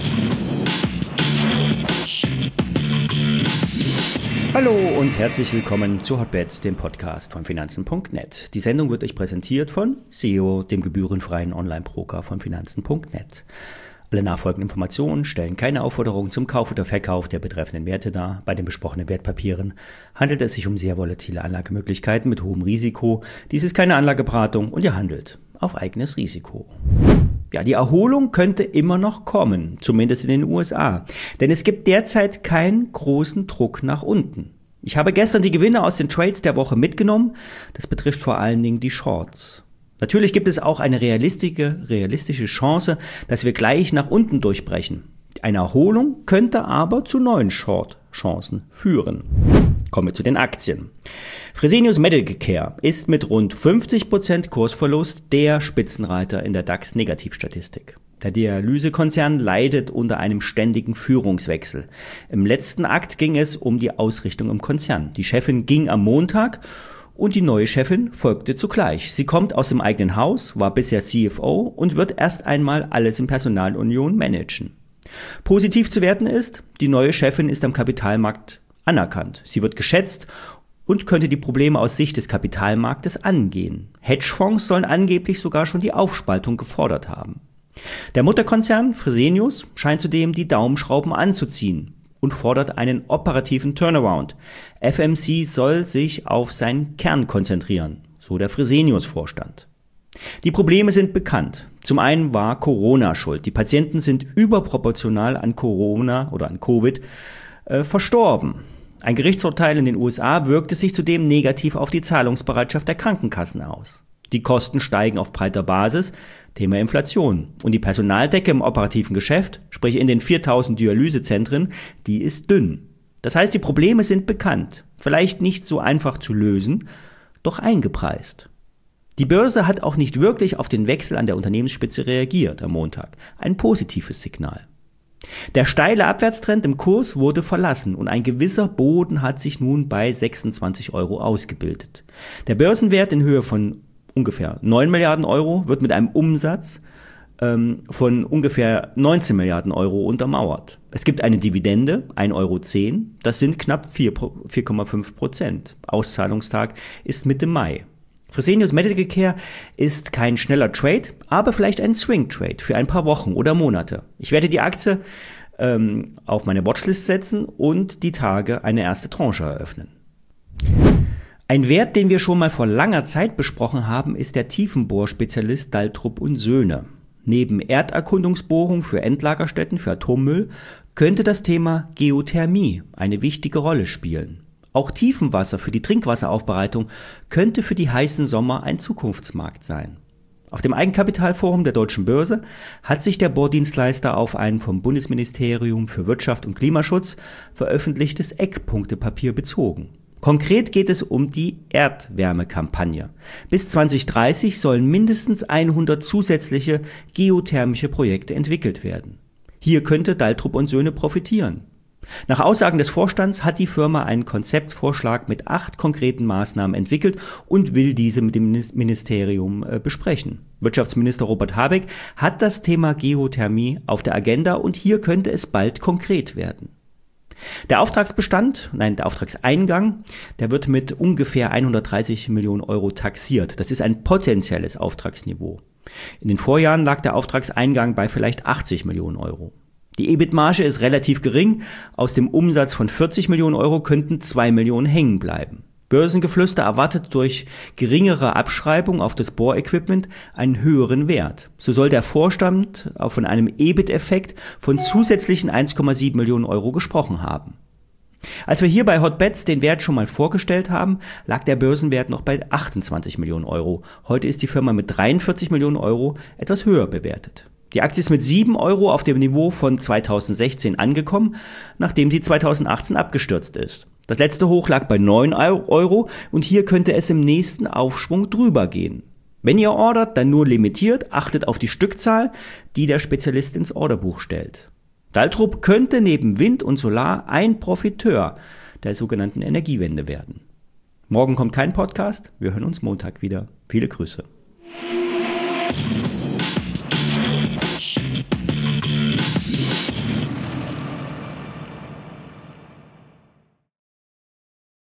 Hallo und herzlich willkommen zu Hotbets, dem Podcast von Finanzen.net. Die Sendung wird euch präsentiert von SEO, dem gebührenfreien Online-Broker von Finanzen.net. Alle nachfolgenden Informationen stellen keine Aufforderung zum Kauf oder Verkauf der betreffenden Werte dar. Bei den besprochenen Wertpapieren handelt es sich um sehr volatile Anlagemöglichkeiten mit hohem Risiko. Dies ist keine Anlageberatung und ihr handelt auf eigenes Risiko. Ja, die Erholung könnte immer noch kommen, zumindest in den USA, denn es gibt derzeit keinen großen Druck nach unten. Ich habe gestern die Gewinne aus den Trades der Woche mitgenommen, das betrifft vor allen Dingen die Shorts. Natürlich gibt es auch eine realistische Chance, dass wir gleich nach unten durchbrechen. Eine Erholung könnte aber zu neuen Short-Chancen führen. Kommen wir zu den Aktien. Fresenius Medical Care ist mit rund 50% Kursverlust der Spitzenreiter in der DAX-Negativstatistik. Der Dialysekonzern leidet unter einem ständigen Führungswechsel. Im letzten Akt ging es um die Ausrichtung im Konzern. Die Chefin ging am Montag und die neue Chefin folgte zugleich. Sie kommt aus dem eigenen Haus, war bisher CFO und wird erst einmal alles in Personalunion managen. Positiv zu werten ist, die neue Chefin ist am Kapitalmarkt anerkannt. Sie wird geschätzt und könnte die Probleme aus Sicht des Kapitalmarktes angehen. Hedgefonds sollen angeblich sogar schon die Aufspaltung gefordert haben. Der Mutterkonzern Fresenius scheint zudem die Daumenschrauben anzuziehen und fordert einen operativen Turnaround. FMC soll sich auf seinen Kern konzentrieren, so der Fresenius-Vorstand. Die Probleme sind bekannt. Zum einen war Corona schuld. Die Patienten sind überproportional an Corona oder an Covid verstorben. Ein Gerichtsurteil in den USA wirkte sich zudem negativ auf die Zahlungsbereitschaft der Krankenkassen aus. Die Kosten steigen auf breiter Basis, Thema Inflation. Und die Personaldecke im operativen Geschäft, sprich in den 4000 Dialysezentren, die ist dünn. Das heißt, die Probleme sind bekannt, vielleicht nicht so einfach zu lösen, doch eingepreist. Die Börse hat auch nicht wirklich auf den Wechsel an der Unternehmensspitze reagiert am Montag. Ein positives Signal. Der steile Abwärtstrend im Kurs wurde verlassen und ein gewisser Boden hat sich nun bei 26 Euro ausgebildet. Der Börsenwert in Höhe von ungefähr 9 Milliarden Euro wird mit einem Umsatz von ungefähr 19 Milliarden Euro untermauert. Es gibt eine Dividende, 1,10 Euro, das sind knapp 4,5%. Auszahlungstag ist Mitte Mai. Fresenius Medical Care ist kein schneller Trade, aber vielleicht ein Swing-Trade für ein paar Wochen oder Monate. Ich werde die Aktie auf meine Watchlist setzen und die Tage eine erste Tranche eröffnen. Ein Wert, den wir schon mal vor langer Zeit besprochen haben, ist der Tiefenbohrspezialist Daltrup und Söhne. Neben Erderkundungsbohrung für Endlagerstätten für Atommüll könnte das Thema Geothermie eine wichtige Rolle spielen. Auch Tiefenwasser für die Trinkwasseraufbereitung könnte für die heißen Sommer ein Zukunftsmarkt sein. Auf dem Eigenkapitalforum der Deutschen Börse hat sich der Bohrdienstleister auf ein vom Bundesministerium für Wirtschaft und Klimaschutz veröffentlichtes Eckpunktepapier bezogen. Konkret geht es um die Erdwärmekampagne. Bis 2030 sollen mindestens 100 zusätzliche geothermische Projekte entwickelt werden. Hier könnte Daltrup und Söhne profitieren. Nach Aussagen des Vorstands hat die Firma einen Konzeptvorschlag mit 8 konkreten Maßnahmen entwickelt und will diese mit dem Ministerium besprechen. Wirtschaftsminister Robert Habeck hat das Thema Geothermie auf der Agenda und hier könnte es bald konkret werden. Der Auftragseingang, der wird mit ungefähr 130 Millionen Euro taxiert. Das ist ein potenzielles Auftragsniveau. In den Vorjahren lag der Auftragseingang bei vielleicht 80 Millionen Euro. Die EBIT-Marge ist relativ gering. Aus dem Umsatz von 40 Millionen Euro könnten 2 Millionen hängen bleiben. Börsengeflüster erwartet durch geringere Abschreibung auf das Bohrequipment einen höheren Wert. So soll der Vorstand auch von einem EBIT-Effekt von zusätzlichen 1,7 Millionen Euro gesprochen haben. Als wir hier bei Hotbets den Wert schon mal vorgestellt haben, lag der Börsenwert noch bei 28 Millionen Euro. Heute ist die Firma mit 43 Millionen Euro etwas höher bewertet. Die Aktie ist mit 7 Euro auf dem Niveau von 2016 angekommen, nachdem sie 2018 abgestürzt ist. Das letzte Hoch lag bei 9 Euro und hier könnte es im nächsten Aufschwung drüber gehen. Wenn ihr ordert, dann nur limitiert, achtet auf die Stückzahl, die der Spezialist ins Orderbuch stellt. Daltrup könnte neben Wind und Solar ein Profiteur der sogenannten Energiewende werden. Morgen kommt kein Podcast, wir hören uns Montag wieder. Viele Grüße.